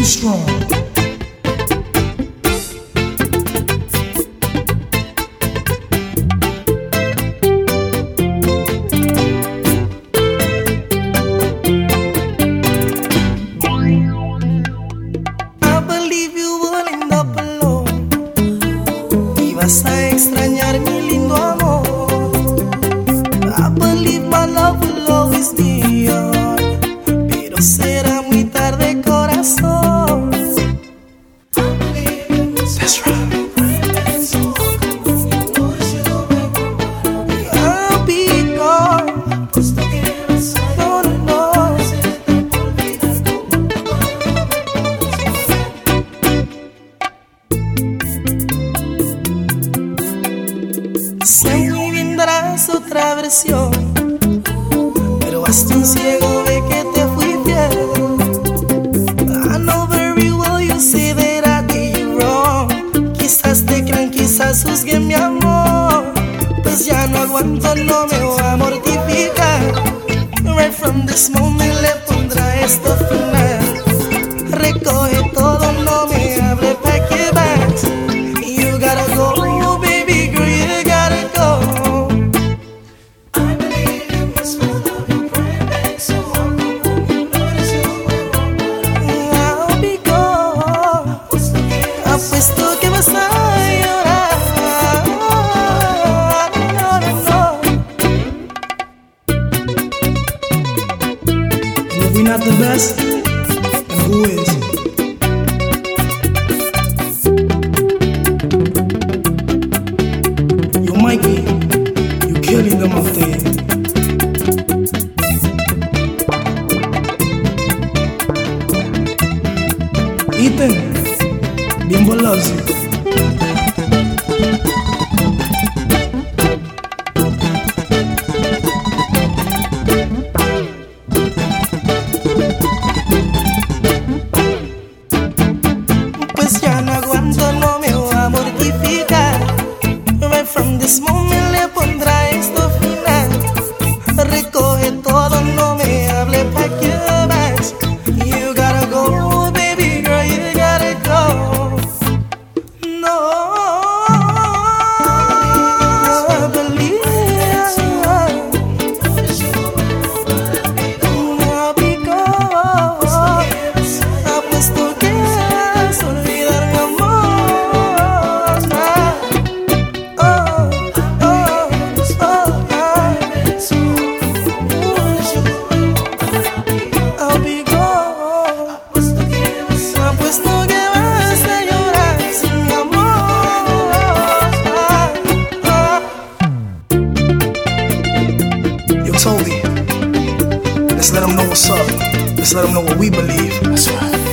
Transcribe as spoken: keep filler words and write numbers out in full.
strong. Vas a extrañar mi lindo amor. I believe my love will always be yours, pero será muy tarde, corazón. That's right. I'll be gone. No, no, no. Siempre vendrás otra versión, pero hasta un ciego ve que te fui fiel. I know very well you say that I did you wrong. Quizás te crean, quizás juzguen mi amor, pues ya no aguanto, no me voy a mortificar. Right from this moment le pondrá esto final. Recoge todo, no me abre pa' que vas. You gotta go, baby girl, you gotta go. I believe in this love and pray back, so I'll go home. You notice you I'll be gone. Apuesto que vas a llorar. No, no, no. And if we're not the best, then who is? Yo, Mikey, you killing them out there. Ethan, Bimbo loves you. Pues ya no aguanto, no me voy a mortificar. Right from this moment le pondrá esto final. Recoge todo, no me hable pa' que vas. You gotta go, baby girl, you gotta go. No, I believe I'll be gone. Apuesto que vas a olvidar mi amor. Oh, oh, oh, I'll be gone. Apuesto que vas a llorar sin mi amor. Yo, Toby, let's let them know what's up. Let's let them know what we believe. That's right.